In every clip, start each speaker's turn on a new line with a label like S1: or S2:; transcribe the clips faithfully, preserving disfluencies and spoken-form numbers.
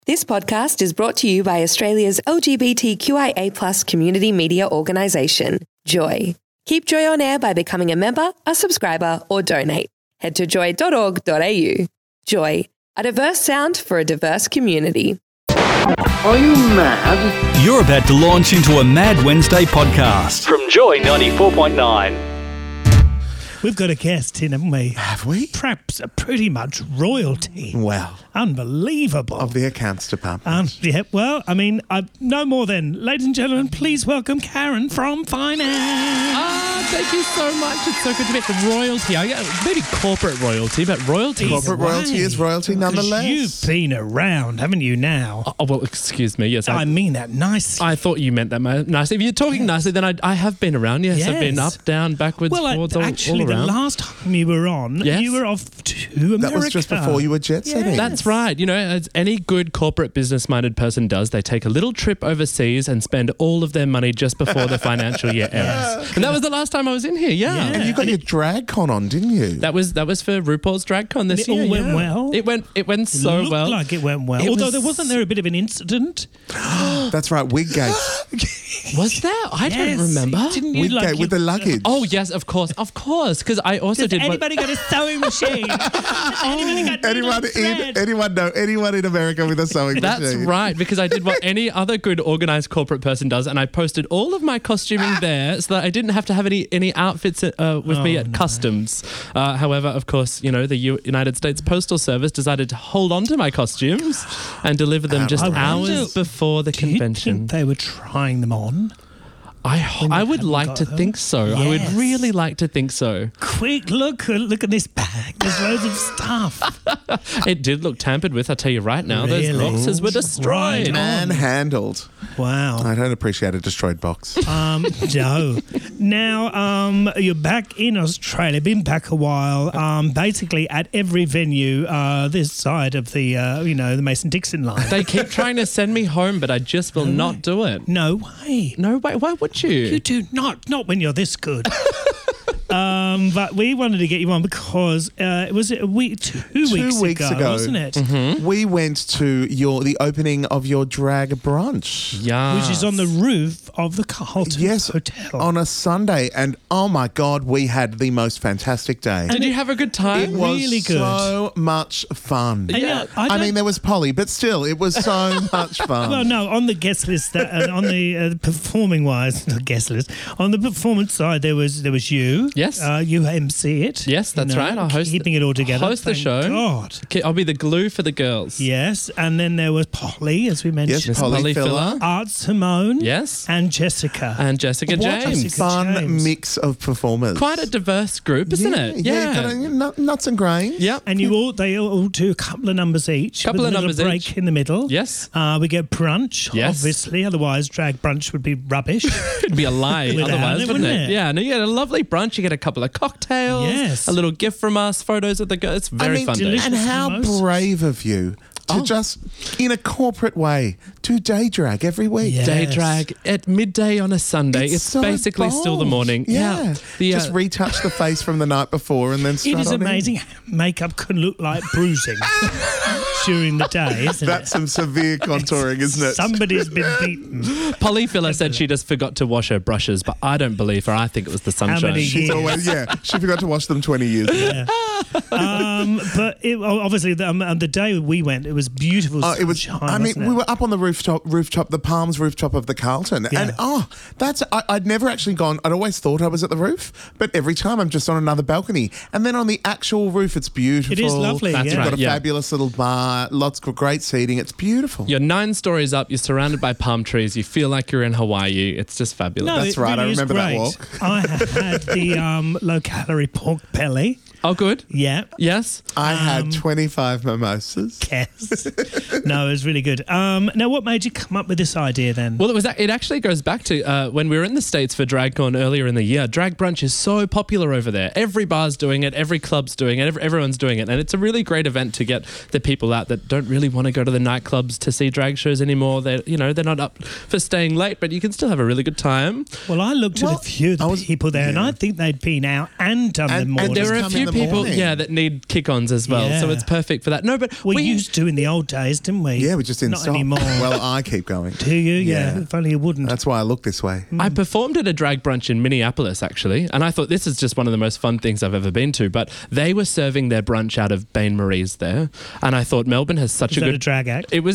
S1: This podcast is brought to you by Australia's L G B T Q I A plus community media organisation, Joy. Keep Joy on air by becoming a member, a subscriber, or donate. Head to joy dot org dot a u. Joy, a diverse sound for a diverse community.
S2: Are you mad?
S3: You're about to launch into a Mad Wednesday podcast from Joy ninety-four point nine.
S4: We've got a guest in, haven't we?
S5: Have we?
S4: Perhaps pretty much royalty.
S5: Wow.
S4: Unbelievable.
S5: Of the accounts department.
S4: Um, yeah, well, I mean, I, no more than. Ladies and gentlemen, please welcome Karen from Finance.
S6: Ah, thank you so much. It's so good to meet the royalty. I get maybe corporate royalty, but royalty.
S5: Corporate royalty is royalty nonetheless.
S4: You've been around, haven't you now?
S6: Oh, well, excuse me. Yes,
S4: I,
S6: I,
S4: mean that nicely.
S6: I thought you meant that nicely. If you're talking
S4: Yes.
S6: nicely, then I, I have been around. Yes,
S4: Yes.
S6: I've been up, down, backwards,
S4: well,
S6: forwards,
S4: I,
S6: all,
S4: actually,
S6: all
S4: the
S6: around.
S4: last time you were on,
S6: Yes.
S4: you were off to America.
S5: That was just before you were jet setting.
S4: Yes.
S6: That's right. You know, as any good corporate business-minded person does, they take a little trip overseas and spend all of their money just before the financial year ends. And that was the last time I was in here. Yeah.
S4: Yeah.
S5: And you got your drag con on, didn't you?
S6: That was that was for RuPaul's DragCon this
S4: it all
S6: year.
S4: went
S6: yeah.
S4: well?
S6: It went it went so
S4: Looked
S6: well.
S4: like it went well.
S6: It
S4: Although
S6: was-
S4: there wasn't there a bit of an incident.
S5: That's right, Wiggate.
S6: Was there? I
S4: Yes.
S6: don't remember.
S4: Didn't you
S5: Wiggate
S4: like
S5: with
S4: your-
S5: the luggage.
S6: Oh yes, of course, of course. Because I also
S4: Has
S6: did. what-
S4: anybody got a sewing machine? Anybody got
S5: Anyone
S4: needle
S5: in
S4: thread?
S5: anyone know anyone in America with a sewing
S6: That's
S5: machine?
S6: right, because I did what any other good organised corporate person does, and I posted all of my costuming there so that I didn't have to have any any outfits uh, with me
S4: Oh,
S6: at
S4: no.
S6: customs. Uh, however, of course, you know, the U- United States Postal Service decided to hold on to my costumes and deliver them just
S4: I wonder,
S6: hours before the
S4: Do you
S6: convention.
S4: think they were trying them on?
S6: I
S4: when you
S6: I would
S4: haven't
S6: like
S4: got
S6: to
S4: them?
S6: think so. I would
S4: Yes.
S6: really like to think so.
S4: Quick, look, look at this bag. There's loads of stuff.
S6: It did look tampered with, I'll tell you right now. Those
S4: Really?
S6: boxes were destroyed.
S4: Right.
S5: Manhandled.
S4: Wow.
S5: I don't appreciate a destroyed box.
S4: Um, no. Now, um, you're back in Australia, been back a while, um, basically at every venue uh, this side of the, uh, you know, the Mason-Dixon line.
S6: They keep trying to send me home, but I just will not do it.
S4: No way.
S6: No way. Why would you?
S4: You do not, not when you're this good. um, but we wanted to get you on because uh, it was a week, two,
S5: Two
S4: weeks,
S5: weeks
S4: ago,
S5: ago.
S4: wasn't it?
S6: Mm-hmm.
S5: We went to your the opening of your drag brunch.
S6: Yeah.
S4: Which is on the roof of the Carlton
S5: Yes,
S4: Hotel.
S5: on a Sunday, and oh my God, we had the most fantastic day.
S6: Did you have a good time?
S5: It was
S4: really good.
S5: so much fun.
S4: And,
S6: Yeah.
S4: uh, I,
S5: I,
S4: don't-
S5: mean, there was Polly, but still, it was so much fun.
S4: Well, no, on the guest list, that, uh, on the uh, performing wise, not guest list, on the performance side, there was there was you.
S6: Yes.
S4: Uh, you M C it.
S6: Yes, that's
S4: you know,
S6: right. I'll host
S4: keeping it all together.
S6: host the
S4: Thank
S6: show.
S4: God.
S6: Okay, I'll be the glue for the girls.
S4: Yes, and then there was Polly, as we mentioned.
S5: yes, Polly,
S6: Polly
S5: Filler.
S6: Filler.
S4: Art Simone.
S6: Yes.
S4: And Jessica.
S6: And Jessica
S5: What
S6: James.
S5: a fun
S4: James.
S5: mix of performers.
S6: Quite a diverse group, isn't
S5: yeah,
S6: it?
S5: Yeah, got a- nut- nuts and grains.
S6: Yeah.
S4: And you all, they all do a couple of numbers each.
S6: Couple
S4: with
S6: of
S4: a little
S6: numbers
S4: break
S6: each.
S4: in the middle.
S6: Yes.
S4: Uh, we get brunch,
S6: Yes.
S4: obviously. Otherwise, drag brunch would be rubbish.
S6: It'd be a lie
S4: Without
S6: otherwise,
S4: it,
S6: wouldn't
S4: wouldn't
S6: it?
S4: it?
S6: Yeah. And you get a lovely brunch. You get a couple of cocktails.
S4: Yes.
S6: A little gift from us. Photos of the girls. It's very
S5: I mean,
S6: fun day.
S4: delicious.
S5: and how
S4: mimosas.
S5: brave of you to
S6: Oh.
S5: just, in a corporate way, do day drag every week.
S4: Yeah.
S6: Day
S4: Yes.
S6: drag at midday on a Sunday. It's,
S5: so
S6: basically still the
S5: bold.
S6: morning.
S5: Yeah.
S6: The, uh,
S5: Just retouch the face from the night before and then
S4: It
S5: strut
S4: is
S5: on in.
S4: amazing how makeup can look like bruising during the day, isn't
S5: That's
S4: it?
S5: some severe contouring, isn't it?
S4: Somebody's been beaten.
S6: Polly Filler said she just forgot to wash her brushes, but I don't believe her. I think it was the sunshine.
S4: many
S5: She's
S4: years?
S5: always, yeah, she forgot to wash them twenty years ago.
S4: Um, but it, obviously, the, um, the day we went, it was beautiful.
S5: Oh, it was.
S4: sunshine,
S5: I mean,
S4: wasn't it?
S5: we were up on the rooftop, rooftop, the Palms rooftop of the Carlton,
S4: Yeah.
S5: and oh, that's. I, I'd never actually gone. I'd always thought I was at the roof, but every time I'm just on another balcony, and then on the actual roof, it's beautiful.
S4: It is lovely,
S6: That's
S4: yeah.
S5: You've got
S6: right,
S5: a
S6: yeah.
S5: fabulous little bar, lots of great seating. It's beautiful.
S6: You're nine stories up. You're surrounded by palm trees. You feel like you're in Hawaii. It's just fabulous.
S4: No,
S5: That's
S4: it
S5: right, I
S4: really is
S5: remember that
S4: great.
S5: walk.
S4: I had the um, low-calorie pork belly.
S6: Oh, good.
S4: Yeah.
S6: Yes.
S5: I
S4: Um,
S5: had twenty-five mimosas.
S4: Yes. No, it was really good. Um, now, what made you come up with this idea then?
S6: Well, it was. It actually goes back to uh, when we were in the States for DragCon earlier in the year. Drag brunch is so popular over there. Every bar's doing it. Every club's doing it. Every, everyone's doing it, and it's a really great event to get the people out that don't really want to go to the nightclubs to see drag shows anymore. They're, you know, they're not up for staying late, but you can still have a really good time.
S4: Well, I looked
S5: Well,
S4: at a few of the
S5: I was-
S4: people there, and
S5: yeah.
S4: I think they'd been out and done
S5: And-
S4: the
S5: and
S4: morning.
S6: There were a
S5: come
S6: few
S5: in the
S6: people,
S5: morning.
S6: yeah, that need kick-ons as well. So
S4: Yeah.
S6: it's perfect for that. No, but
S4: We,
S6: we
S4: used to in the old days, didn't we?
S5: Yeah, we just didn't
S4: Not
S5: stop.
S4: anymore.
S5: Well, I keep going.
S4: Do you? Yeah.
S5: Yeah.
S4: If only you wouldn't.
S5: That's why I look this way.
S6: I performed at a drag brunch in Minneapolis, actually, and I thought this is just one of the most fun things I've ever been to. But they were serving their brunch out of Bain Marie's there, and I thought Melbourne has such
S4: Is
S6: a
S4: that
S6: good
S4: a drag act?
S6: It was.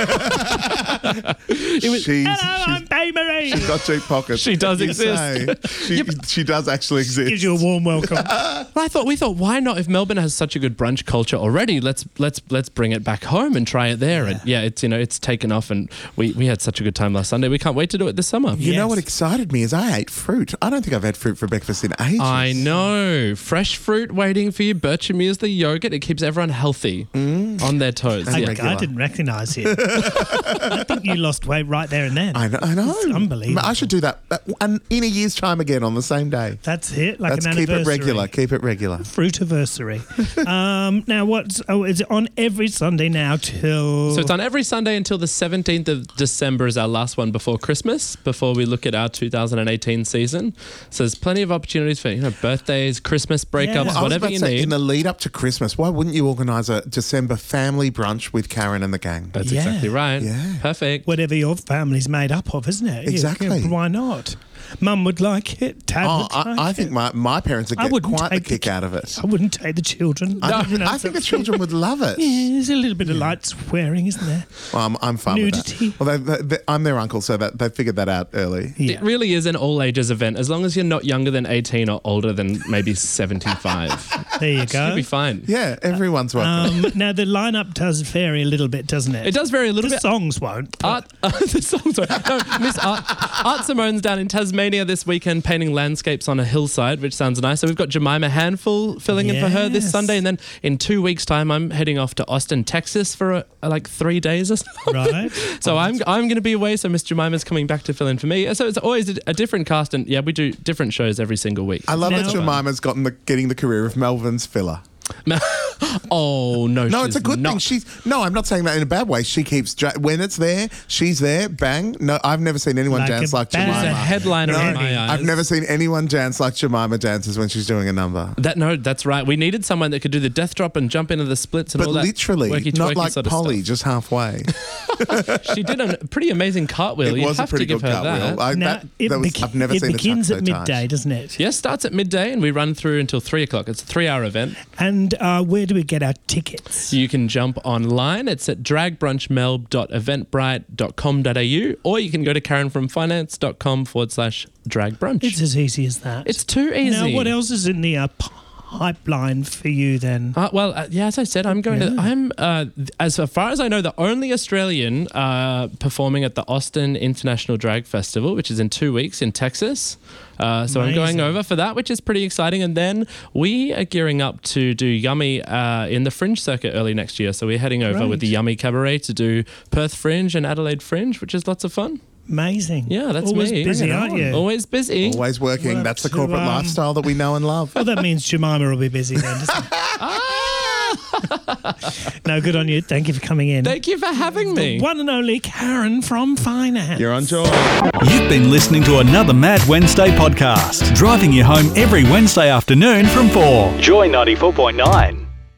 S6: it was.
S5: She's,
S4: Hello, I'm
S5: she's,
S4: Bay Marie.
S5: she's got deep pockets.
S6: She does
S5: You
S6: exist.
S5: say. She, she does actually exist.
S4: Gives you a warm welcome.
S6: Well, I thought we thought why not if Melbourne has such a good brunch culture already? Let's let's let's bring it back home and try it there. And yeah, it's you know it's taken off, and we, we had such a good time last Sunday. We can't wait to do it this summer.
S5: You know
S4: Yes.
S5: what excited me is I ate fruit. I don't think I've had fruit for breakfast in ages.
S6: I know. Fresh fruit waiting for you. Birch the yogurt. It keeps everyone healthy on their toes.
S5: And
S4: I,
S6: Yeah.
S5: regular.
S4: I didn't recognise you. I think you lost weight right there and then.
S5: I know. I know.
S4: It's unbelievable.
S5: I should do that uh, and in a year's time again on the same day.
S4: That's it. Like
S5: Let's
S4: an
S5: keep
S4: anniversary.
S5: it regular. Keep it regular.
S4: Fruitiversary. um, now, what's oh, is it on every Sunday now till?
S6: So it's on every Sunday until the seventeenth of December is our last one before Christmas, before we look at our two thousand eighteen season. So there's plenty of opportunities for, you know, birthdays, Christmas breakups,
S4: Yeah.
S5: I was
S6: whatever
S5: about to
S6: you
S5: say,
S6: need.
S5: in the lead up to Christmas, why wouldn't you organise a December family brunch with Karen and the gang?
S6: That's
S4: Yeah.
S6: exactly right.
S5: Yeah.
S6: Perfect.
S4: Whatever your family's made up of, isn't it? You-
S5: Exactly.
S4: you- why not? Mum would like it. Dad
S5: Oh,
S4: would like
S5: I, I
S4: it.
S5: think my, my parents would
S4: I
S5: get
S4: wouldn't
S5: quite the
S4: take the
S5: kick
S4: ki-
S5: out of it.
S4: I wouldn't take the children.
S5: I,
S4: You know,
S5: I think the
S4: so-
S5: children would love it.
S4: Yeah, there's a little bit of light swearing, isn't there?
S5: Well, I'm, I'm fine
S4: Nudity.
S5: with that. Well, they, they, they, I'm their uncle, so that they figured that out early.
S4: Yeah.
S6: It really is an all ages event as long as you're not younger than eighteen or older than maybe seventy-five.
S4: There you
S6: You'll
S4: go.
S6: be fine.
S5: Yeah, everyone's welcome.
S4: Um, now the lineup does vary a little bit, doesn't it?
S6: It does vary a little
S4: The
S6: bit.
S4: songs won't. but-
S6: Art, uh, the songs are, no, Miss Art, Art Simone's down in Tasmania this weekend painting landscapes on a hillside, which sounds nice. So we've got Jemima Handful filling in for her this
S4: Yes.
S6: Sunday, and then in two weeks' time, I'm heading off to Austin, Texas for uh like three days or something.
S4: Right.
S6: So I'm I'm going to be away. So Miss Jemima's coming back to fill in for me. So it's always a, a different cast, and yeah, we do different shows every single week.
S5: I love
S4: Now-
S5: that Jemima's gotten the, getting the career of Melvin's filler.
S6: Oh no,
S5: No,
S6: she's
S5: it's a good
S6: not.
S5: thing. She's no, I'm not saying that in a bad way. She keeps dra- when it's there, she's there. Bang! No, I've never seen anyone
S4: Like
S5: dance
S4: a
S5: like
S4: bad-
S6: She's a
S5: Jemima.
S6: headliner
S5: No,
S6: in my eyes.
S5: I've never seen anyone dance like Jemima dances when she's doing a number.
S6: That no, that's right. We needed someone that could do the death drop and jump into the splits and
S5: But
S6: all that.
S5: literally,
S6: worky,
S5: not
S6: twerky
S5: like
S6: sort of
S5: Polly,
S6: stuff.
S5: just halfway.
S6: She did a pretty amazing cartwheel.
S5: It
S6: you
S5: was a
S6: have
S5: pretty
S6: to give
S5: good
S6: her
S5: cartwheel.
S6: that.
S5: I,
S4: Now,
S5: that,
S4: it,
S5: that was,
S4: begi-
S5: I've never
S4: it
S5: seen
S4: begins
S5: a
S4: at
S5: tuck so
S4: midday,
S5: tight.
S4: doesn't it?
S6: Yeah, starts at midday and we run through until three o'clock. It's a three-hour event.
S4: And uh, where do we get our tickets?
S6: You can jump online. It's at dragbrunchmelb dot eventbrite dot com dot a u, or you can go to karenfromfinance.com forward slash dragbrunch.
S4: It's as easy as that.
S6: It's too easy.
S4: Now, what else is in the uh, pipeline for you then?
S6: Uh, well, uh, yeah, as I said, I'm going to. I'm, uh, th- as far as I know, the only Australian uh, performing at the Austin International Drag Festival, which is in two weeks in Texas. Uh, so I'm going
S4: Amazing.
S6: over for that, which is pretty exciting. And then we are gearing up to do Yummy uh, in the Fringe circuit early next year. So we're heading over with the
S4: Great.
S6: Yummy Cabaret to do Perth Fringe and Adelaide Fringe, which is lots of fun.
S4: Amazing.
S6: Yeah, that's
S4: Always
S6: me.
S4: busy,
S5: Bring it
S4: aren't
S5: on.
S4: you?
S6: Always busy.
S5: Always working.
S4: We'll have
S5: That's the
S4: to,
S5: corporate
S4: um,
S5: lifestyle that we know and love.
S4: Well, that means Jemima will be busy then, doesn't it? No, good on you. Thank you for coming in.
S6: Thank you for having me.
S4: One and only Karen from Finance.
S5: You're on joy.
S3: You've been listening to another Mad Wednesday podcast, driving you home every Wednesday afternoon from four.
S2: Joy ninety-four point nine.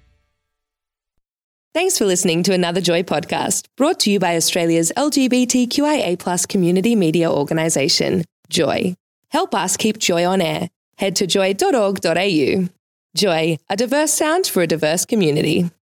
S1: Thanks for listening to another Joy podcast, brought to you by Australia's L G B T Q I A plus community media organisation, Joy. Help us keep Joy on air. Head to joy dot org dot a u. Joy, a diverse sound for a diverse community.